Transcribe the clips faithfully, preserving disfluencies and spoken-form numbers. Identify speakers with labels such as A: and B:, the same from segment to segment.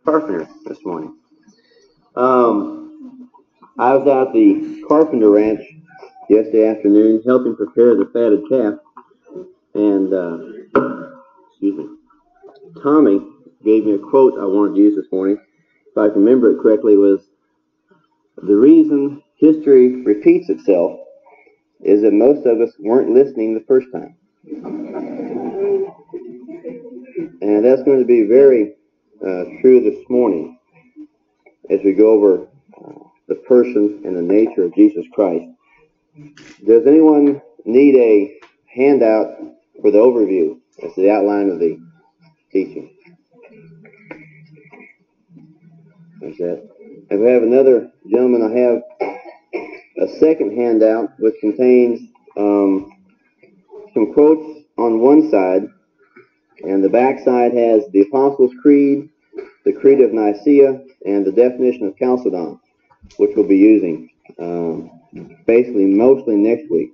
A: Carpenter this morning. Um, I was out at the Carpenter Ranch yesterday afternoon helping prepare the fatted calf, and uh, excuse me, Tommy gave me a quote I wanted to use this morning. If I can remember it correctly, it was the reason history repeats itself is that most of us weren't listening the first time, and that's going to be very uh, true this morning as we go over uh, the person and the nature of Jesus Christ. Does anyone need a handout for the overview? That's the outline of the teaching. There's that. And we have another gentleman. I have a second handout which contains um, some quotes on one side, and the back side has the Apostles' Creed, the Creed of Nicaea, and the definition of Chalcedon, which we'll be using um, basically mostly next week.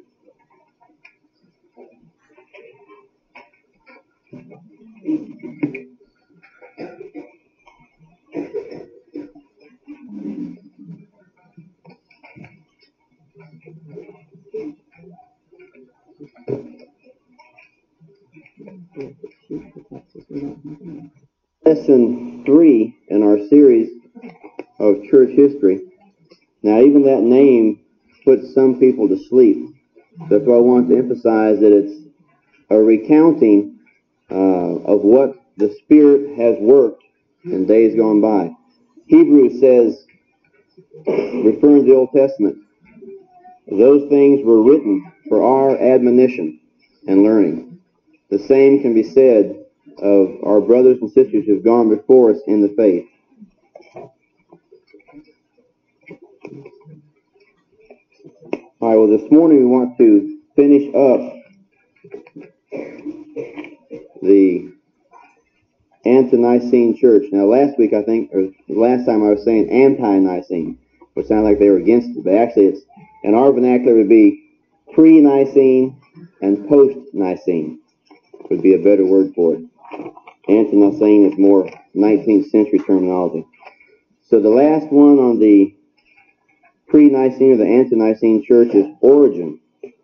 A: Lesson three in our series of church history. Now, even that name puts some people to sleep. That's why I want to emphasize that it's a recounting uh, of what the Spirit has worked in days gone by. Hebrews says, referring to the Old Testament, those things were written for our admonition and learning. The same can be said of our brothers and sisters who've gone before us in the faith. All right, well, this morning we want to finish up the Ante-Nicene Church. Now, last week, I think, or last time I was saying anti-Nicene, which sounded like they were against it, but actually it's, in our vernacular, it would be pre-Nicene and post-Nicene would be a better word for it. Ante-Nicene is more nineteenth century terminology. So the last one on the pre-Nicene or the Ante-Nicene Church is Origen.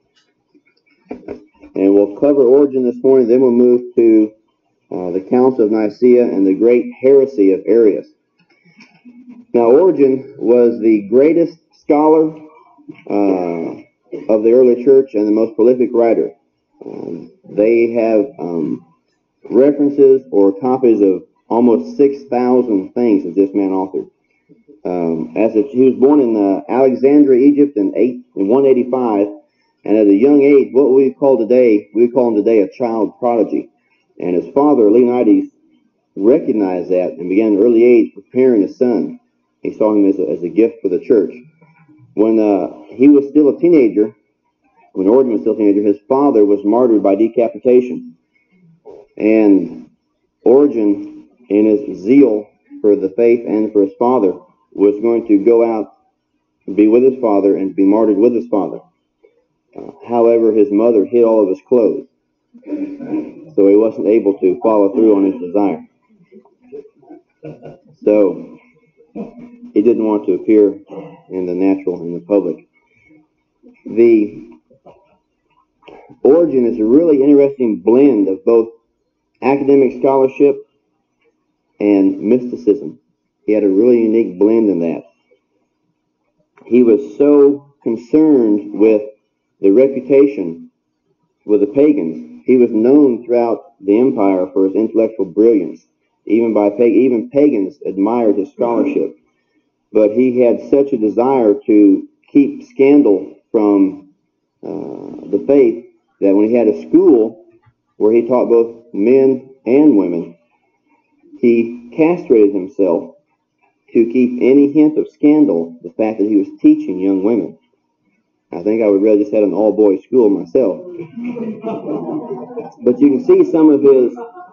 A: And we'll cover Origen this morning, then we'll move to uh, the Council of Nicaea and the great heresy of Arius. Now, Origen was the greatest scholar uh, of the early church and the most prolific writer. Um, they have um, references or copies of almost six thousand things that this man authored. Um, as a, he was born in uh, Alexandria, Egypt in, eight, in one eighty-five, and at a young age, what we call today, we call him today a child prodigy. And his father, Leonidas, recognized that and began at an early age preparing his son. He saw him as a, as a gift for the church. When uh, he was still a teenager, when Origen was still a teenager, his father was martyred by decapitation. And Origen, in his zeal for the faith and for his father, was going to go out and be with his father and be martyred with his father. Uh, however, his mother hid all of his clothes, so he wasn't able to follow through on his desire. So he didn't want to appear in the natural, in the public. The Origen is a really interesting blend of both academic scholarship and mysticism. He had a really unique blend in that. He was so concerned with the reputation with the pagans. He was known throughout the empire for his intellectual brilliance. Even by even pagans admired his scholarship. But he had such a desire to keep scandal from uh, the faith that when he had a school where he taught both men and women, he castrated himself to keep any hint of scandal, the fact that he was teaching young women. I think I would rather just have an all-boys school myself. But you can see some of his,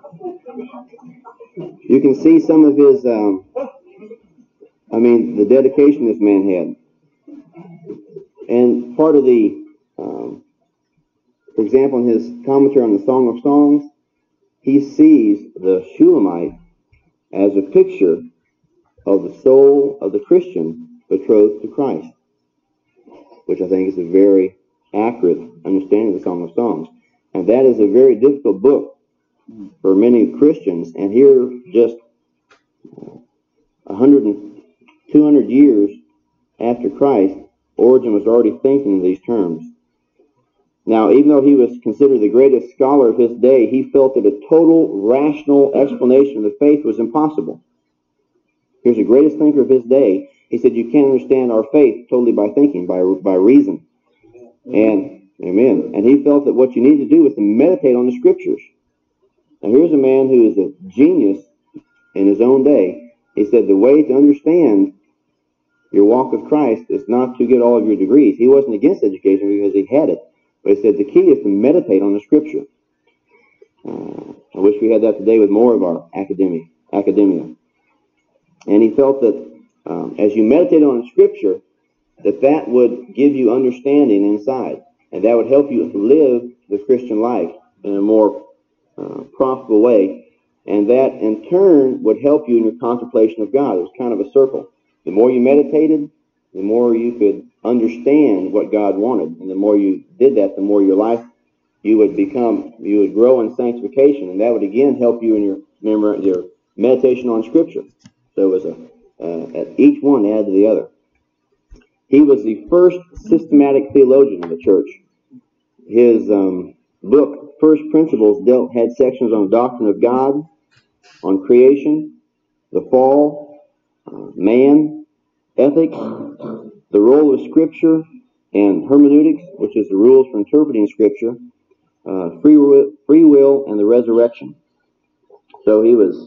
A: you can see some of his, um, I mean, the dedication this man had. And part of the, um, for example, in his commentary on the Song of Songs, he sees the Shulamite as a picture of the soul of the Christian betrothed to Christ, which I think is a very accurate understanding of the Song of Songs. And that is a very difficult book for many Christians. And here, just one hundred and two hundred years after Christ, Origen was already thinking in these terms. Now, even though he was considered the greatest scholar of his day, he felt that a total rational explanation of the faith was impossible. Here's the greatest thinker of his day. He said, you can't understand our faith totally by thinking, by by reason. And, amen. And he felt that what you need to do is to meditate on the Scriptures. Now, here's a man who is a genius in his own day. He said, the way to understand your walk with Christ is not to get all of your degrees. He wasn't against education because he had it. But he said the key is to meditate on the Scripture. Uh, I wish we had that today with more of our academia. academia. And he felt that um, as you meditate on the Scripture, that that would give you understanding inside. And that would help you live the Christian life in a more uh, profitable way. And that, in turn, would help you in your contemplation of God. It was kind of a circle. The more you meditated, the more you could understand what God wanted. And the more you did that, the more your life, you would become, you would grow in sanctification. And that would, again, help you in your memory, your meditation on Scripture. So it was a, uh, each one added to the other. He was the first systematic theologian of the church. His um, book, First Principles, dealt had sections on the doctrine of God, on creation, the fall, uh, man, ethics, the role of Scripture, and hermeneutics, which is the rules for interpreting Scripture, uh, free will, free will, and the resurrection. So he was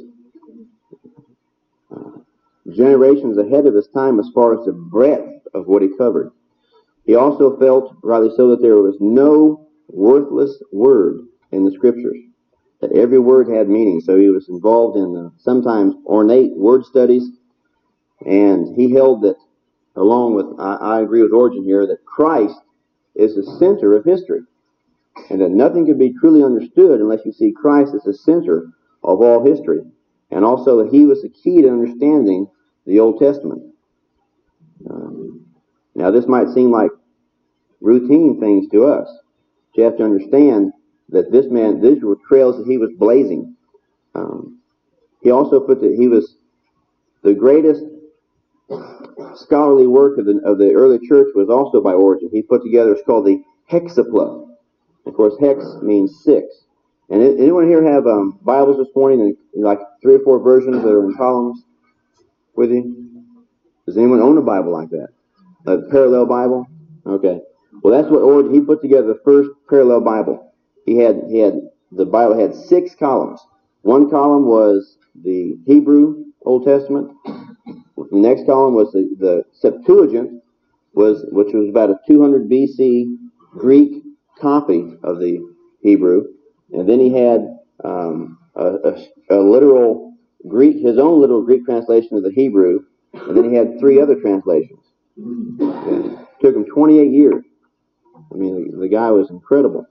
A: uh, generations ahead of his time as far as the breadth of what he covered. He also felt, rightly so, that there was no worthless word in the Scriptures, that every word had meaning. So he was involved in uh, sometimes ornate word studies, and he held that, along with, I, I agree with Origen here, that Christ is the center of history, and that nothing can be truly understood unless you see Christ as the center of all history, and also that he was the key to understanding the Old Testament. Um, now, this might seem like routine things to us. But you have to understand that this man, these were trails that he was blazing. Um, he also put that he was the greatest scholarly work of the, of the early church was also by Origen. He put together, it's called the Hexapla. Of course, hex means six. And it, anyone here have um, Bibles this morning, and like three or four versions that are in columns with you? Does anyone own a Bible like that? A parallel Bible? Okay. Well, that's what Origen, he put together the first parallel Bible. He had, he had, the Bible had six columns. One column was the Hebrew Old Testament. The next column was the, the Septuagint, was which was about a two hundred B C Greek copy of the Hebrew. And then he had um, a, a, a literal Greek, his own literal Greek translation of the Hebrew. And then he had three other translations. And it took him twenty-eight years. I mean, the, the guy was incredible.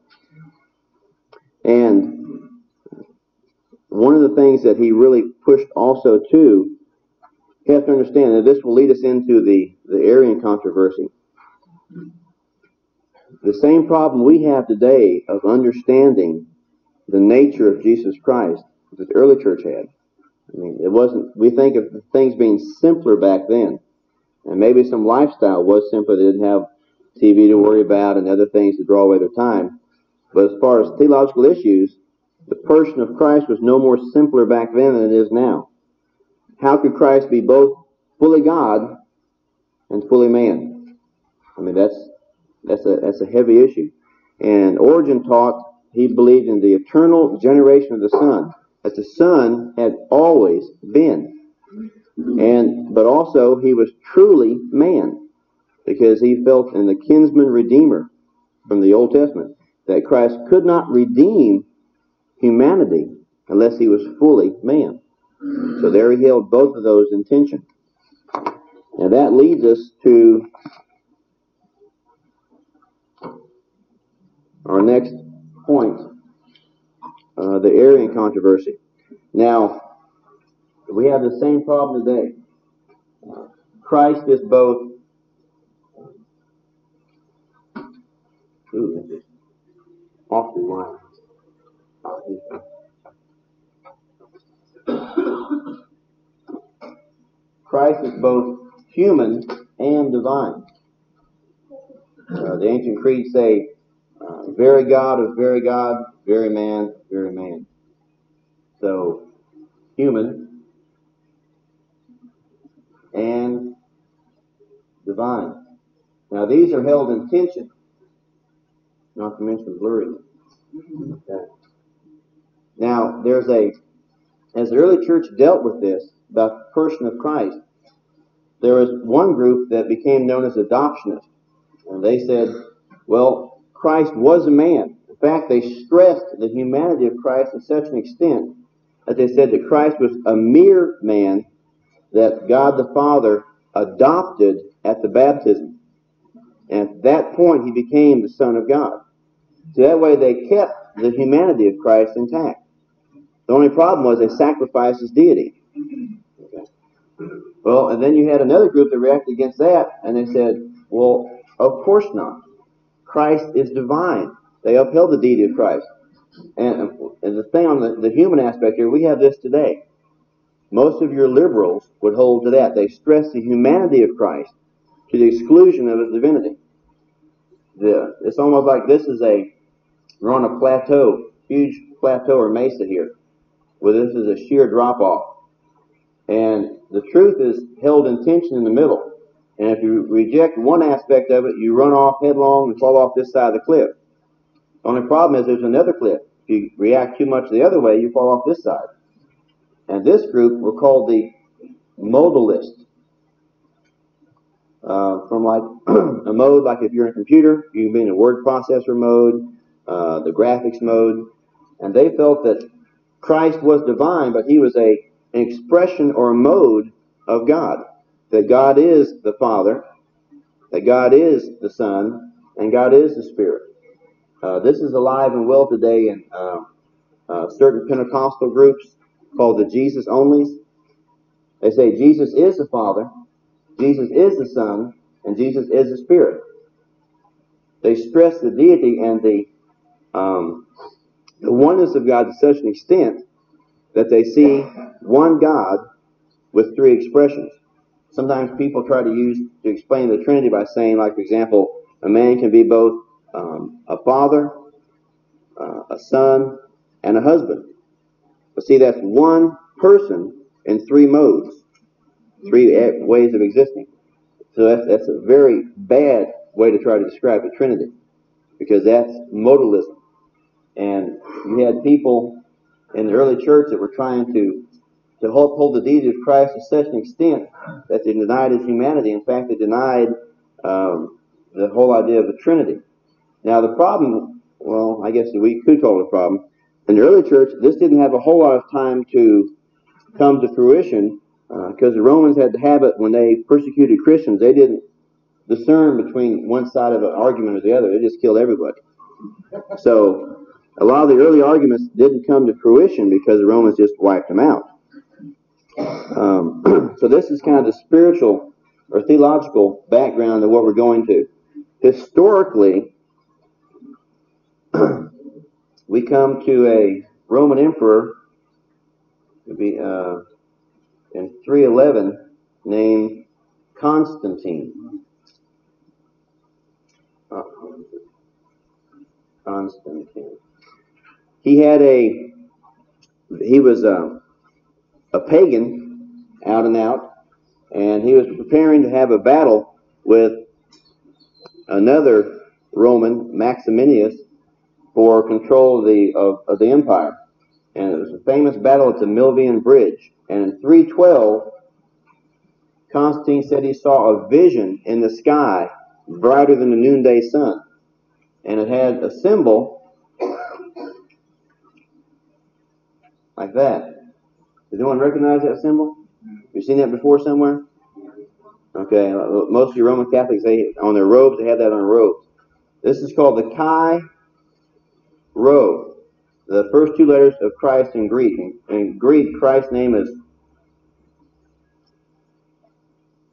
A: And one of the things that he really pushed also too, you have to understand that this will lead us into the, the Arian controversy. The same problem we have today of understanding the nature of Jesus Christ that the early church had. I mean, it wasn't, we think of things being simpler back then. And maybe some lifestyle was simpler. They didn't have T V to worry about and other things to draw away their time. But as far as theological issues, the person of Christ was no more simpler back then than it is now. How could Christ be both fully God and fully man? I mean, that's that's a that's a heavy issue. And Origen taught, he believed in the eternal generation of the Son, that the Son had always been. And but also he was truly man, because he felt in the kinsman redeemer from the Old Testament that Christ could not redeem humanity unless he was fully man. So there he held both of those in tension. And that leads us to our next point, uh, the Arian controversy. Now, we have the same problem today. Christ is both. Ooh, this is awfully wide. Christ is both human and divine. Uh, the ancient creeds say, uh, very God of very God, very man of very man. So, human and divine. Now, these are held in tension, not to mention blurriness. Okay. Now, there's a, as the early church dealt with this, about the person of Christ, there was one group that became known as adoptionists. And they said, well, Christ was a man. In fact, they stressed the humanity of Christ to such an extent that they said that Christ was a mere man that God the Father adopted at the baptism. And at that point, he became the Son of God. So that way they kept the humanity of Christ intact. The only problem was they sacrificed his deity. Okay. Well, and then you had another group that reacted against that, and they said, well, of course not. Christ is divine. They upheld the deity of Christ. And, and the thing on the, the human aspect here, we have this today. Most of your liberals would hold to that. They stress the humanity of Christ to the exclusion of his divinity. The, it's almost like this is a, we're on a plateau, huge plateau or mesa here, where this is a sheer drop-off. And the truth is held in tension in the middle. And if you reject one aspect of it, you run off headlong and fall off this side of the cliff. The only problem is there's another cliff. If you react too much the other way, you fall off this side. And this group were called the modalists. Uh, from like a mode, like if you're in a computer, you can be in a word processor mode, uh, the graphics mode. And they felt that Christ was divine, but he was a an expression or a mode of God. That God is the Father, that God is the Son, and God is the Spirit. Uh, this is alive and well today in uh, uh, certain Pentecostal groups called the Jesus Onlys. They say Jesus is the Father, Jesus is the Son, and Jesus is the Spirit. They stress the deity and the um, the oneness of God to such an extent that they see one God with three expressions. Sometimes people try to use to explain the Trinity by saying, like, for example, a man can be both um, a father, uh, a son, and a husband. But see, that's one person in three modes, three ways of existing. So that's, that's a very bad way to try to describe the Trinity, because that's modalism. And you had people in the early church that were trying to to uphold the deity of Christ to such an extent that they denied his humanity. In fact, they denied um, the whole idea of the Trinity. Now, the problem, well, I guess we could call it a problem. In the early church, this didn't have a whole lot of time to come to fruition because uh, the Romans had the habit, when they persecuted Christians, they didn't discern between one side of an argument or the other. They just killed everybody. So a lot of the early arguments didn't come to fruition because the Romans just wiped them out. Um, so this is kind of the spiritual or theological background of what we're going to. Historically, we come to a Roman emperor to be uh, in three eleven named Constantine. Uh, Constantine. He had a he was a, a pagan out and out, and he was preparing to have a battle with another Roman, Maximinius, for control of the of, of the empire. And it was a famous battle at the Milvian Bridge. And in three twelve, Constantine said he saw a vision in the sky brighter than the noonday sun. And it had a symbol like that. Does anyone recognize that symbol? Have you seen that before somewhere? Okay, most of your Roman Catholics, they on their robes, they have that on their robes. This is called the Chi Rho, the first two letters of Christ in Greek. In Greek, Christ's name is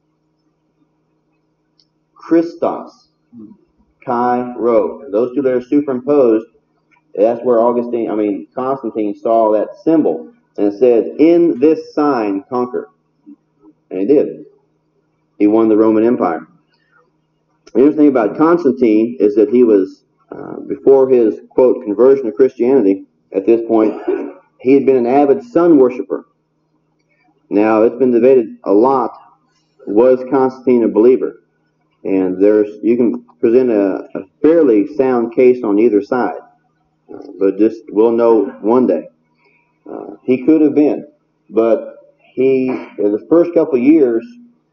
A: Christos. Chi Rho. Those two letters superimposed, that's where Augustine, I mean, Constantine saw that symbol. And it said, in this sign conquer. And he did. He won the Roman Empire. The interesting thing about Constantine is that he was, uh, before his, quote, conversion to Christianity, at this point, he had been an avid sun worshiper. Now, it's been debated a lot, was Constantine a believer? And there's, you can present a, a fairly sound case on either side. Uh, but just, we'll know one day. Uh, he could have been. But he, in the first couple of years,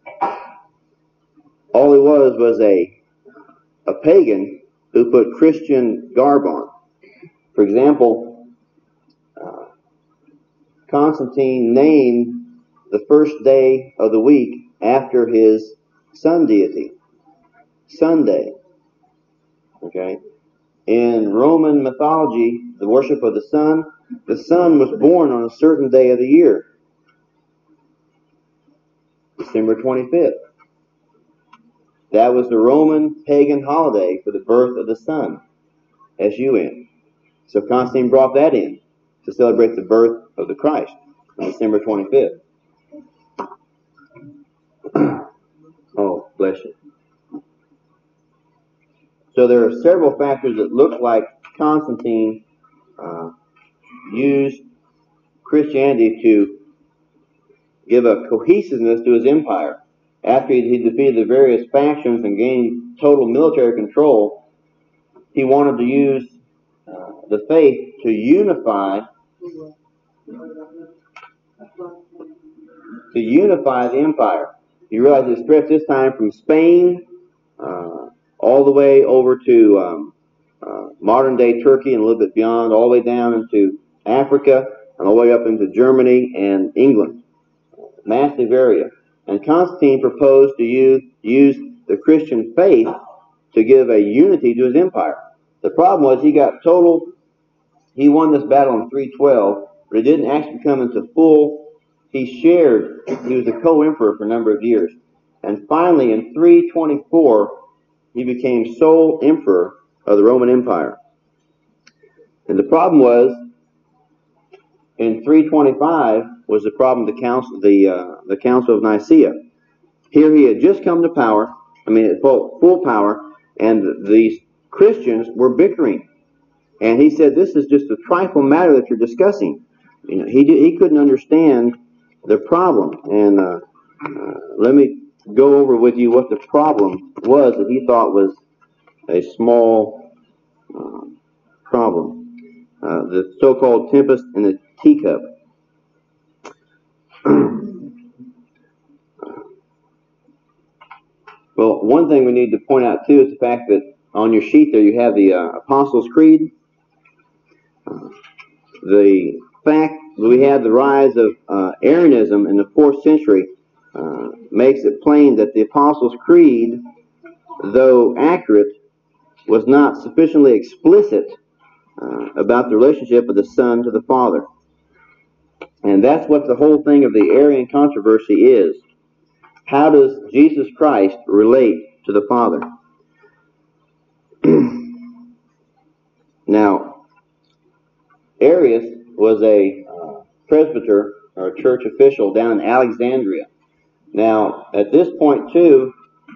A: all he was was a, a pagan who put Christian garb on. For example, uh, Constantine named the first day of the week after his sun deity. Sunday. Okay? In Roman mythology, the worship of the sun, the sun was born on a certain day of the year. December twenty-fifth. That was the Roman pagan holiday for the birth of the sun. S U N. So Constantine brought that in to celebrate the birth of the Christ on December twenty-fifth. Oh, bless you. So there are several factors that look like Constantine uh, used Christianity to give a cohesiveness to his empire. After he, he defeated the various factions and gained total military control, he wanted to use uh, the faith to unify to unify the empire. You realize it stretched this time from Spain uh, all the way over to um, uh, modern-day Turkey and a little bit beyond, all the way down into Africa and all the way up into Germany and England. Massive area. And Constantine proposed to use, use the Christian faith to give a unity to his empire. The problem was he got total, he won this battle in three twelve, but it didn't actually come into full, he shared, he was a co-emperor for a number of years. And finally in three twenty-four, he became sole emperor of the Roman Empire. And the problem was, in three twenty-five was the problem the council, the uh, the Council of Nicaea. Here he had just come to power, I mean full, full power, and these Christians were bickering. And he said, this is just a trifle matter that you're discussing. You know, he, he couldn't understand the problem. And uh, uh, let me go over with you what the problem was that he thought was a small uh, problem. Uh, the so-called tempest in the teacup. Well, one thing we need to point out too is the fact that on your sheet there you have the uh, Apostles' Creed. Uh, the fact that we had the rise of uh, Arianism in the fourth century uh, makes it plain that the Apostles' Creed, though accurate, was not sufficiently explicit uh, about the relationship of the Son to the Father. And that's what the whole thing of the Arian controversy is. How does Jesus Christ relate to the Father? Now, Arius was a uh, presbyter or a church official down in Alexandria. Now, at this point too,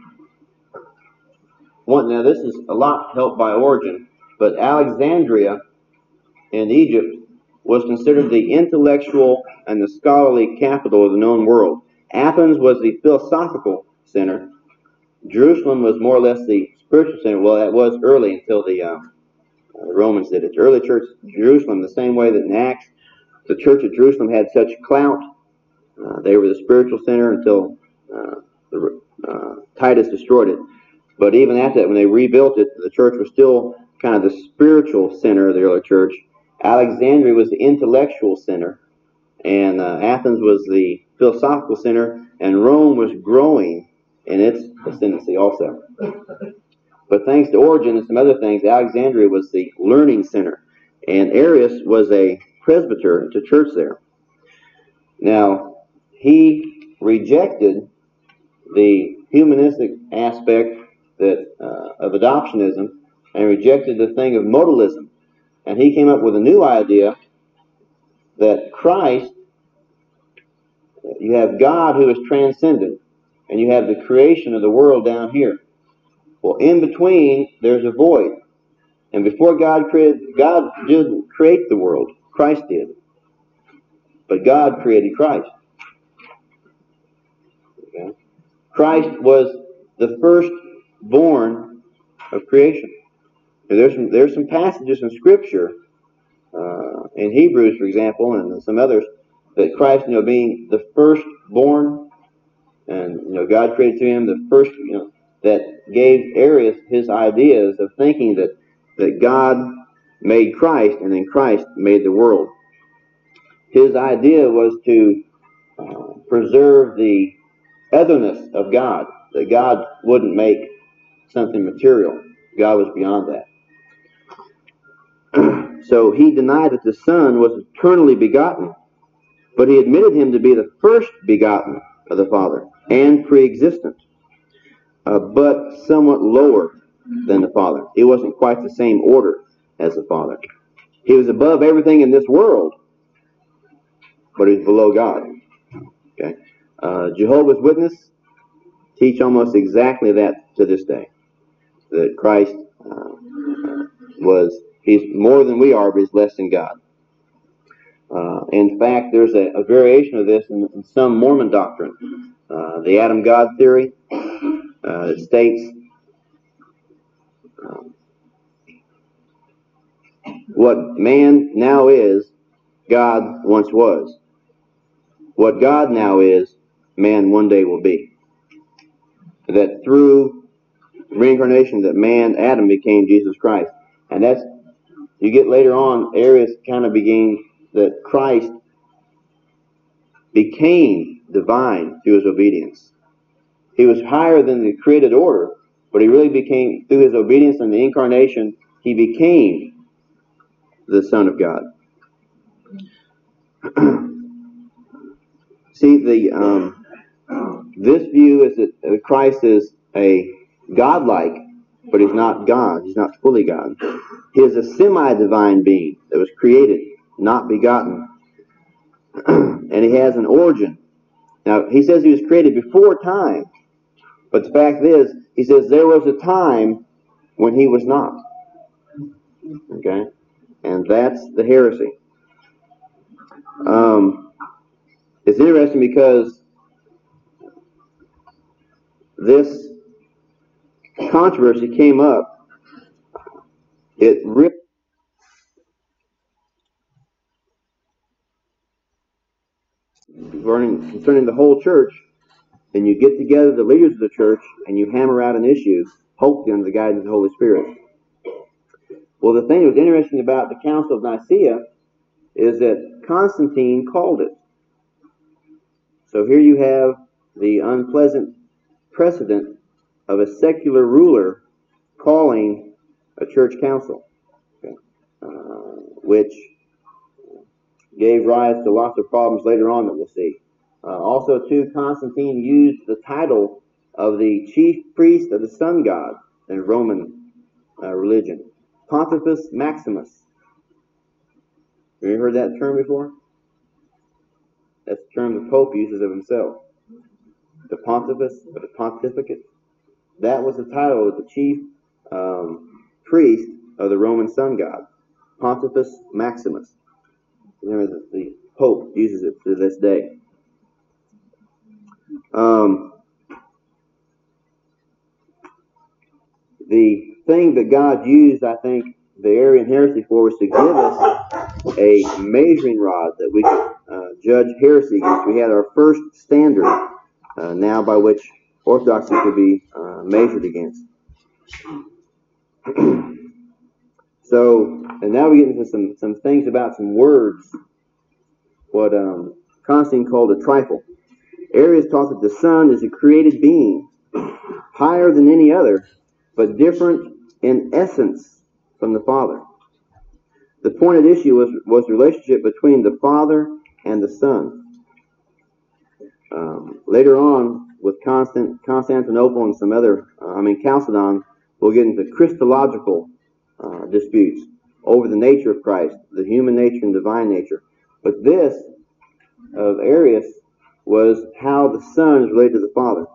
A: one, now this is a lot helped by Origen, but Alexandria in Egypt was considered the intellectual and the scholarly capital of the known world. Athens was the philosophical center. Jerusalem was more or less the spiritual center. Well, that was early until the, uh, the Romans did it. The early church, Jerusalem, the same way that in Acts, the church at Jerusalem had such clout. Uh, they were the spiritual center until uh, the, uh, Titus destroyed it. But even after that, when they rebuilt it, the church was still kind of the spiritual center of the early church. Alexandria was the intellectual center, and uh, Athens was the philosophical center, and Rome was growing in its ascendancy also. But thanks to Origen and some other things, Alexandria was the learning center, and Arius was a presbyter to church there. Now, he rejected the humanistic aspect that uh, of adoptionism and rejected the thing of modalism. And he came up with a new idea that Christ, you have God who is transcendent, and you have the creation of the world down here. Well, in between, there's a void. And before God created, God didn't create the world. Christ did. But God created Christ. Okay? Christ was the firstborn of creation. And there's some, there's some passages in Scripture, uh, in Hebrews, for example, and some others, that Christ, you know, being the firstborn, and you know, God created to him the first, you know, that gave Arius his ideas of thinking that that God made Christ, and then Christ made the world. His idea was to uh, preserve the otherness of God, that God wouldn't make something material. God was beyond that. So he denied that the Son was eternally begotten, but he admitted him to be the first begotten of the Father and pre-existent, uh, but somewhat lower than the Father. He wasn't quite the same order as the Father. He was above everything in this world, but he's below God. Okay, uh, Jehovah's Witnesses teach almost exactly that to this day, that Christ uh, was, he's more than we are, but he's less than God. Uh, in fact, there's a, a variation of this in, in some Mormon doctrine. Uh, the Adam God theory uh, states um, what man now is, God once was. What God now is, man one day will be. That through reincarnation, that man, Adam, became Jesus Christ. And that's, you get later on, Arius kind of began that Christ became divine through his obedience. He was higher than the created order, but he really became, through his obedience and the incarnation, he became the Son of God. See, the um, this view is that Christ is a godlike, but he's not God. He's not fully God. He is a semi-divine being that was created, not begotten. And he has an origin. Now, he says he was created before time, but the fact is, he says there was a time when he was not. Okay? And that's the heresy. Um, it's interesting because this controversy came up. It really concerning the whole church, and you get together the leaders of the church and you hammer out an issue, hopefully under the guidance of the Holy Spirit. Well, the thing that was interesting about the Council of Nicaea is that Constantine called it. So here you have the unpleasant precedent of a secular ruler calling a church council, okay, uh, which gave rise to lots of problems later on that we'll see. Uh, also, too, Constantine used the title of the chief priest of the sun god in Roman uh, religion, Pontifex Maximus. Have you heard that term before? That's the term the Pope uses of himself. The Pontifex, or the Pontificate. That was the title of the chief um, priest of the Roman sun god, Pontifex Maximus. Remember, the, the Pope uses it to this day. Um, the thing that God used, I think, the Arian heresy for was to give us a measuring rod that we could uh, judge heresy against. We had our first standard uh, now by which orthodoxy could be uh, measured against. So, and now we get into some, some things about some words, what um, Constantine called a trifle. Arius taught that the Son is a created being, higher than any other, but different in essence from the Father. The point at issue was, was the relationship between the Father and the Son. Um, later on, with Constant, Constantinople and some other, uh, I mean, Chalcedon, we'll get into Christological uh, disputes over the nature of Christ, the human nature and divine nature. But this of Arius was how the Son is related to the Father.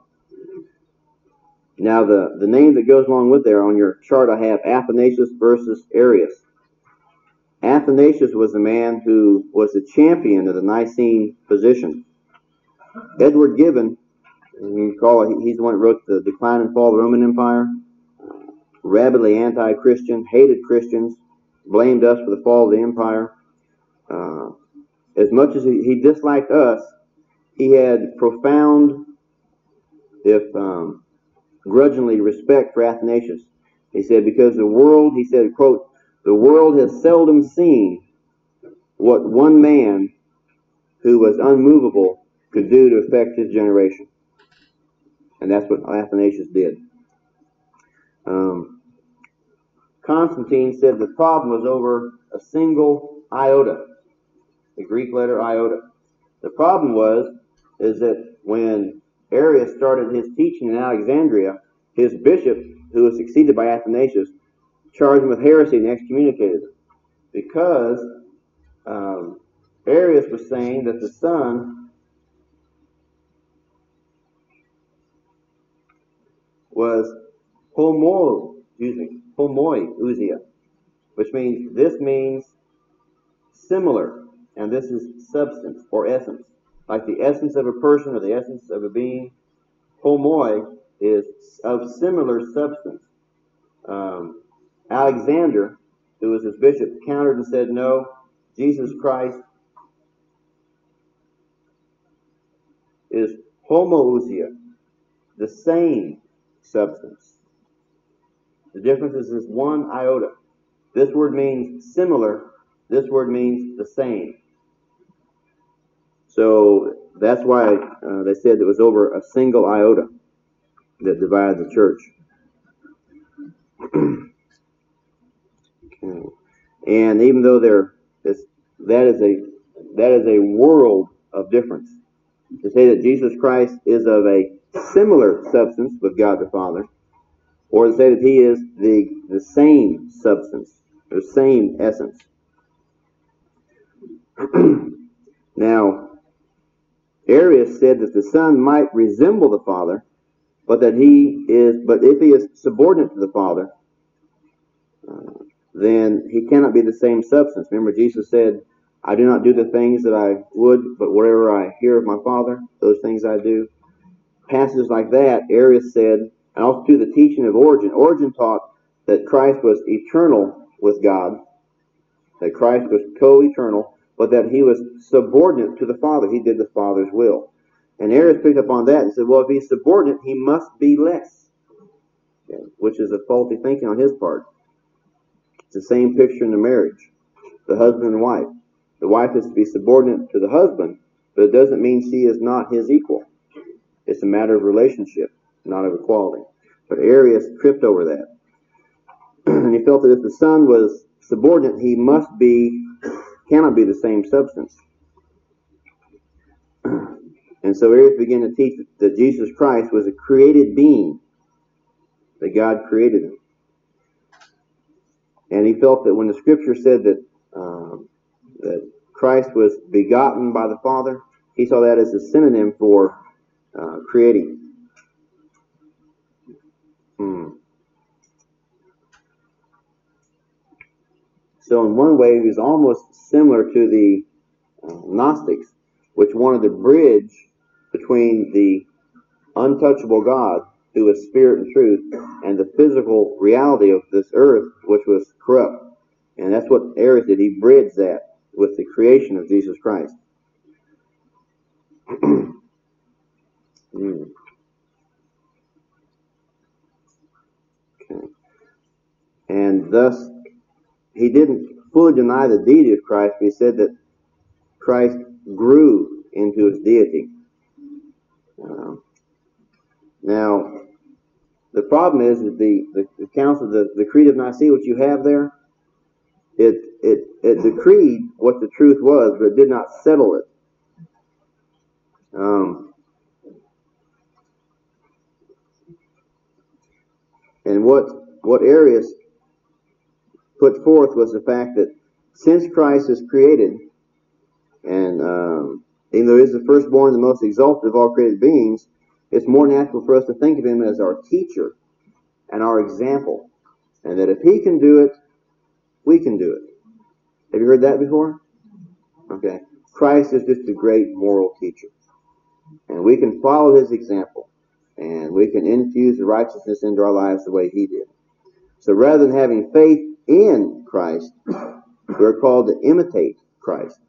A: Now, the, the name that goes along with there on your chart, I have Athanasius versus Arius. Athanasius was the man who was the champion of the Nicene position. Edward Gibbon, you call it, he's the one that wrote The Decline and Fall of the Roman Empire. Rabidly anti-Christian, hated Christians, blamed us for the fall of the empire. Uh, as much as he, he disliked us, he had profound, if um, grudgingly, respect for Athanasius. He said, because the world, he said, quote, the world has seldom seen what one man who was unmovable could do to affect his generation. And that's what Athanasius did. Um, Constantine said the problem was over a single iota, the Greek letter iota. The problem was, is that when Arius started his teaching in Alexandria, his bishop, who was succeeded by Athanasius, charged him with heresy and excommunicated him. Because um, Arius was saying that the Son was homo, excuse me, homoiousia, which means this means similar, and this is substance or essence. Like the essence of a person or the essence of a being, homoi is of similar substance. Um, Alexander, who was his bishop, countered and said, no, Jesus Christ is homoousia, the same substance. The difference is this one iota. This word means similar. This word means the same. So that's why uh, they said it was over a single iota that divided the church. Okay. And even though there is, that is a that is a world of difference. To say that Jesus Christ is of a similar substance with God the Father, or to say that he is the the same substance, the same essence. Now, Arius said that the Son might resemble the Father, but that he is, but if he is subordinate to the Father, uh, then he cannot be the same substance. Remember, Jesus said, I do not do the things that I would, but whatever I hear of my Father, those things I do. Passages like that, Arius said, and also to the teaching of Origen. Origen taught that Christ was eternal with God, that Christ was co-eternal, but that he was subordinate to the Father. He did the Father's will. And Arius picked up on that and said, well, if he's subordinate, he must be less, okay, which is a faulty thinking on his part. It's the same picture in the marriage, the husband and wife. The wife is to be subordinate to the husband, but it doesn't mean she is not his equal. It's a matter of relationship, not of equality. But Arius tripped over that. And he felt that if the Son was subordinate, he must be, cannot be the same substance. And so Arius began to teach that Jesus Christ was a created being, that God created him. And he felt that when the Scripture said that um, that Christ was begotten by the Father, he saw that as a synonym for uh, creating. Hmm. So in one way, he was almost similar to the uh, Gnostics, which wanted to bridge between the untouchable God, who is spirit and truth, and the physical reality of this earth, which was corrupt. And that's what Arius did. He bridged that with the creation of Jesus Christ. mm. Okay. And thus, he didn't fully deny the deity of Christ, but he said that Christ grew into his deity. Uh, now, the problem is that the, the, the council, the, the Creed of Nicaea, which you have there, it, it, it decreed what the truth was, but it did not settle it. Um, And what, what Arius put forth was the fact that since Christ is created, and um, even though he is the firstborn, the most exalted of all created beings, it's more natural for us to think of him as our teacher and our example. And that if he can do it, we can do it. Have you heard that before? Okay. Christ is just a great moral teacher. And we can follow his example. And we can infuse the righteousness into our lives the way he did. So rather than having faith in Christ, we're called to imitate Christ.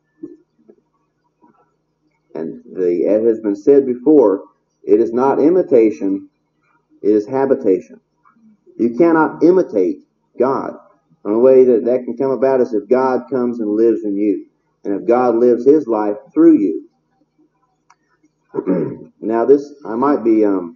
A: And the, as has been said before, it is not imitation, it is habitation. You cannot imitate God. And the way that that can come about is if God comes and lives in you. And if God lives his life through you. Now this, I might be um,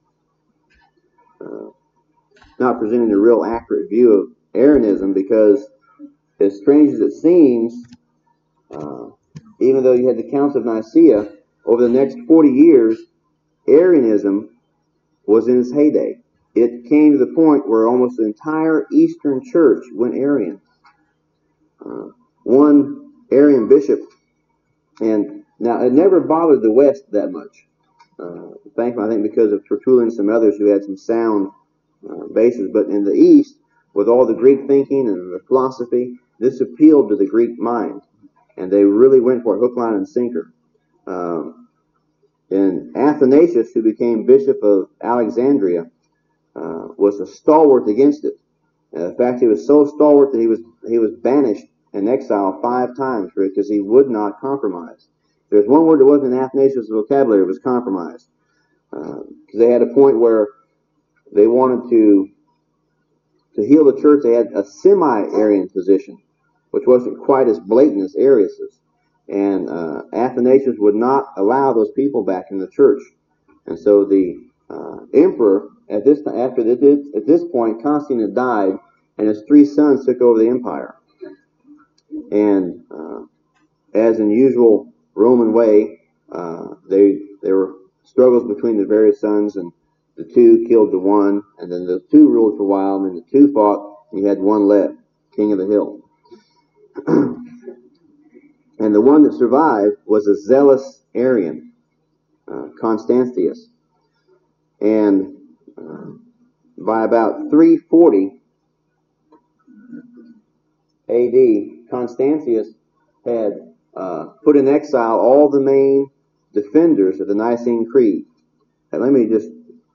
A: uh, not presenting a real accurate view of Arianism, because as strange as it seems, uh, even though you had the Council of Nicaea, over the next forty years, Arianism was in its heyday. It came to the point where almost the entire Eastern Church went Arian. Uh, one Arian bishop, and now it never bothered the West that much. Uh, thankfully, I think because of Tertullian and some others who had some sound uh, bases. But in the East, with all the Greek thinking and the philosophy, this appealed to the Greek mind. And they really went for it, hook, line, and sinker. Um, and Athanasius, who became Bishop of Alexandria, uh, was a stalwart against it. Uh, in fact, he was so stalwart that he was he was banished and exiled five times for it, because he would not compromise. There's one word that wasn't in Athanasius' vocabulary, it was compromise. Because uh, they had a point where they wanted to to heal the church. They had a semi-Arian position, which wasn't quite as blatant as Arius'. And uh, Athanasius would not allow those people back in the church. And so the uh, emperor, at this after this, at this point, Constantine had died, and his three sons took over the empire. And uh, as in usual Roman way, uh, they there were struggles between the various sons, and the two killed the one, and then the two ruled for a while, and then the two fought, and you had one left, king of the hill. And the one that survived was a zealous Arian, uh, Constantius. And uh, by about three forty A D, Constantius had uh, put in exile all the main defenders of the Nicene Creed. And let me just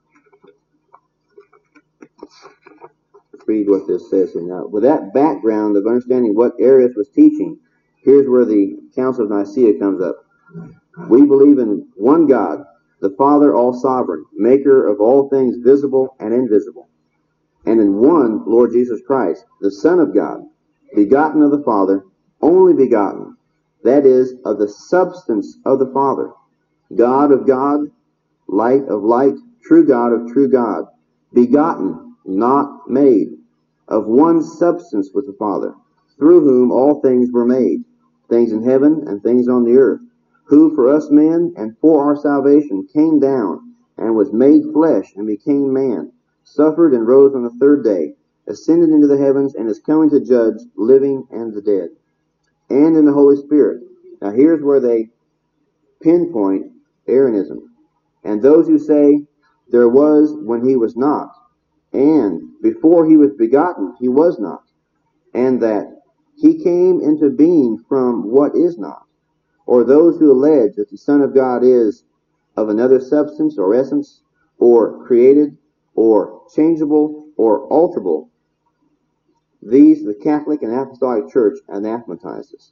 A: read what this says here now. With that background of understanding what Arius was teaching, here's where the Council of Nicaea comes up. We believe in one God, the Father all-sovereign, maker of all things visible and invisible, and in one Lord Jesus Christ, the Son of God, begotten of the Father, only begotten, that is, of the substance of the Father, God of God, light of light, true God of true God, begotten, not made, of one substance with the Father, through whom all things were made, things in heaven and things on the earth, who for us men and for our salvation came down and was made flesh and became man, suffered and rose on the third day, ascended into the heavens, and is coming to judge living and the dead, and in the Holy Spirit. Now here's where they pinpoint Arianism. And those who say, there was when he was not, and before he was begotten, he was not, and that he came into being from what is not, or those who allege that the Son of God is of another substance or essence, or created, or changeable, or alterable, these the Catholic and Apostolic Church anathematizes.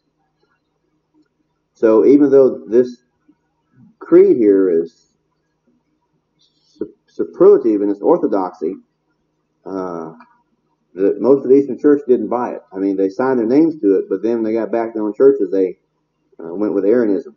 A: So even though this creed here is superlative in its orthodoxy, uh, the, most of the Eastern Church didn't buy it. I mean, they signed their names to it, but then when they got back to their own churches, they uh, went with Arianism.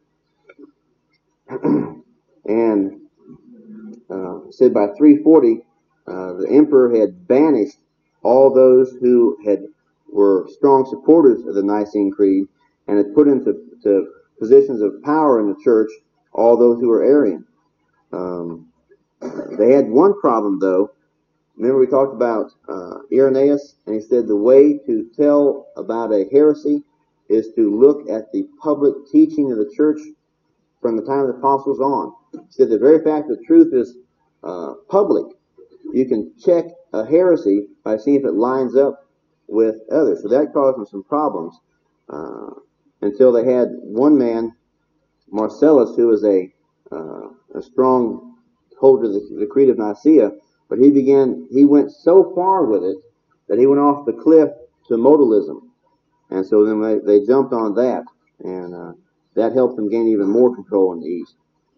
A: And uh, said by three forty, uh, the emperor had banished all those who had were strong supporters of the Nicene Creed, and had put into to positions of power in the church all those who were Arian. Um, they had one problem, though. Remember we talked about uh, Irenaeus, and he said the way to tell about a heresy is to look at the public teaching of the church from the time of the apostles on. He said the very fact that truth is uh, public, you can check a heresy by seeing if it lines up with others. So that caused them some problems uh, until they had one man, Marcellus, who was a, uh, a strong holder of the, the Creed of Nicaea, but he began, he went so far with it that he went off the cliff to modalism. And so then they, they jumped on that, and uh, that helped them gain even more control in the East.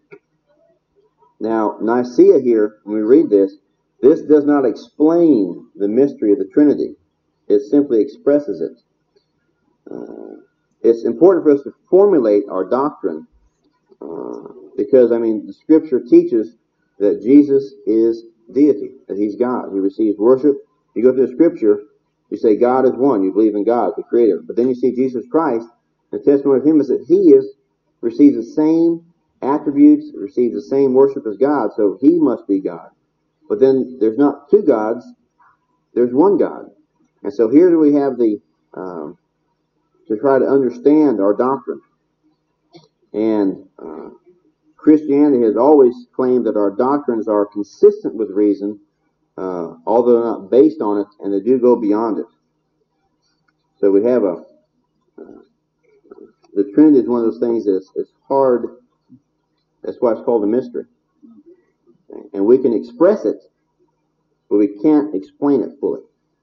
A: Now, Nicaea here, when we read this, this does not explain the mystery of the Trinity. It simply expresses it. Uh, it's important for us to formulate our doctrine uh, because, I mean, the Scripture teaches that Jesus is deity, that he's God. He receives worship. You go through the Scripture, you say God is one. You believe in God, the Creator. But then you see Jesus Christ, and the testimony of him is that he is receives the same attributes, receives the same worship as God, so he must be God. But then there's not two gods, there's one God. And so here we have the, um, to try to understand our doctrine. And uh, Christianity has always claimed that our doctrines are consistent with reason, uh, although not based on it, and they do go beyond it. So we have a, uh, the Trinity is one of those things that's it's hard, that's why it's called a mystery. And we can express it, but we can't explain it fully.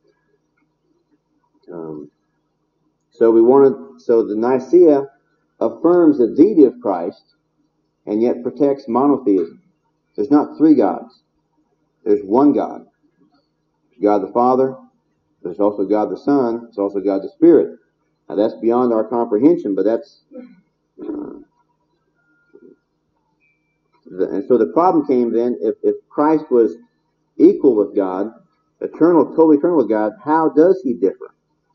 A: Um, so we wanted, so the Nicaea affirms the deity of Christ and yet protects monotheism. There's not three gods. There's one God. There's God the Father. There's also God the Son. There's also God the Spirit. Now that's beyond our comprehension, but that's uh, the, and so the problem came then if, if Christ was equal with God, eternal, totally eternal with God, how does he differ?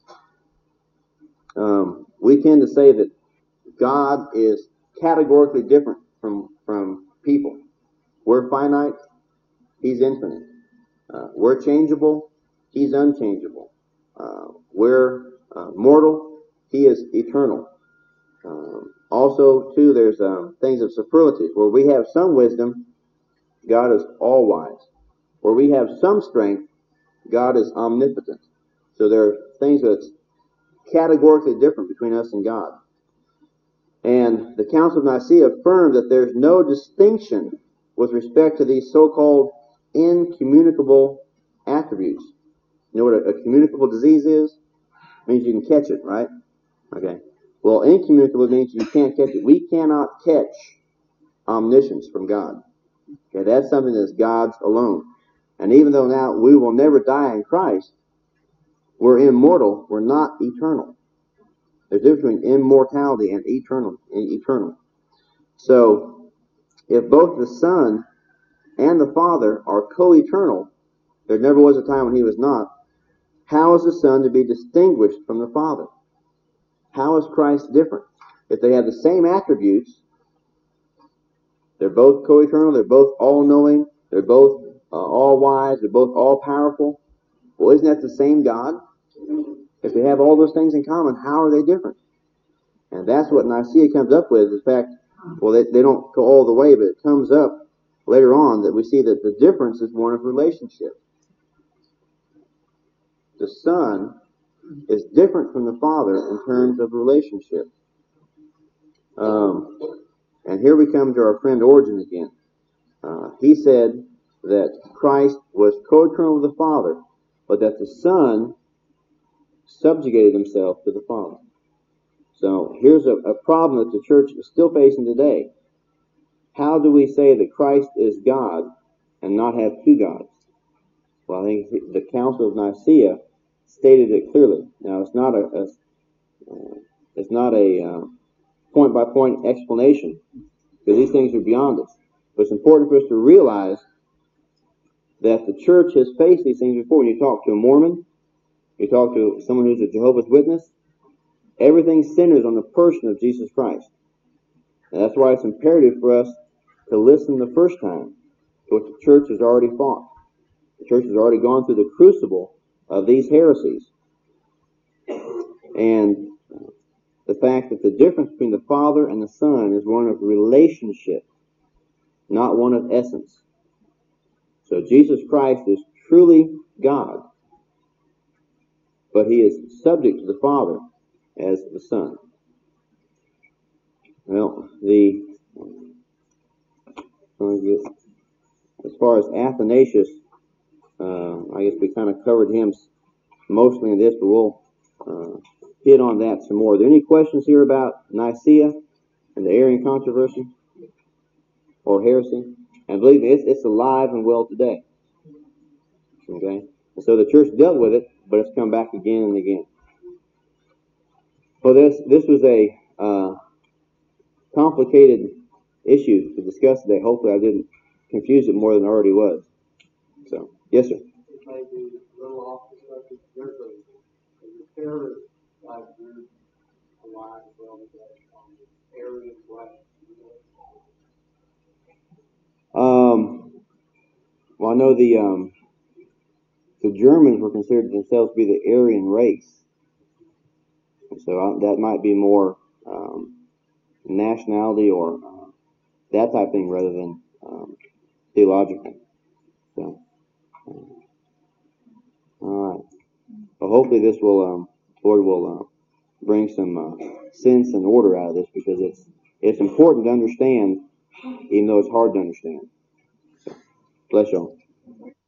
A: Um, we tend to say that God is categorically different from from people. We're finite, he's infinite. Uh, we're changeable, he's unchangeable. Uh, we're uh, mortal, he is eternal. Um, also, too, there's um, things of superlatives. Where we have some wisdom, God is all-wise. Where we have some strength, God is omnipotent. So there are things that's categorically different between us and God. And the Council of Nicaea affirmed that there's no distinction with respect to these so-called incommunicable attributes. You know what a, a communicable disease is? It means you can catch it, right? Okay. Well, incommunicable means you can't catch it. We cannot catch omniscience from God. Okay, that's something that's God's alone. And even though now we will never die in Christ, we're immortal, we're not eternal. There's a difference between immortality and eternal. And eternal. So, if both the Son and the Father are co-eternal, there never was a time when he was not, how is the Son to be distinguished from the Father? How is Christ different? If they have the same attributes, they're both co-eternal, they're both all-knowing, they're both uh, all-wise, they're both all-powerful. Well, isn't that the same God? If they have all those things in common, how are they different? And that's what Nicaea comes up with. In fact, well, they, they don't go all the way, but it comes up later on that we see that the difference is one of relationship. The Son is different from the Father in terms of relationship. Um, and here we come to our friend Origen again. Uh, he said that Christ was co-eternal with the Father, but that the Son subjugated himself to the Father. So here's a, a problem that the church is still facing today. How do we say that Christ is God and not have two gods? Well, I think the Council of Nicaea stated it clearly. Now, it's not a, a uh, it's not a uh, point-by-point explanation, because these things are beyond us. But it's important for us to realize that the church has faced these things before. When you talk to a Mormon, you talk to someone who's a Jehovah's Witness, everything centers on the person of Jesus Christ. And that's why it's imperative for us to listen the first time to what the church has already fought. The church has already gone through the crucible of these heresies. And the fact that the difference between the Father and the Son is one of relationship, not one of essence. So Jesus Christ is truly God, but he is subject to the Father as the Son. Well, the as far as Athanasius, uh, I guess we kind of covered him mostly in this, but we'll uh, hit on that some more. Are there any questions here about Nicaea and the Arian controversy or heresy? And believe me, it's, it's alive and well today. Okay, and so the church dealt with it, but it's come back again and again. Well, this this was a uh, complicated issue to discuss today. Hopefully, I didn't confuse it more than it already was. So, yes, sir.
B: It may be a little off the subject. There's a, there's a terrorist like group alive as well today on the Aryan flag.
A: Um, well, I know the um, the Germans were considered themselves to be the Aryan race, so I, that might be more um, nationality or uh, that type of thing rather than um, theological. So, uh, all right. Well, hopefully this will, um, Lord will uh, bring some uh, sense and order out of this, because it's it's important to understand, even though it's hard to understand. So, bless y'all.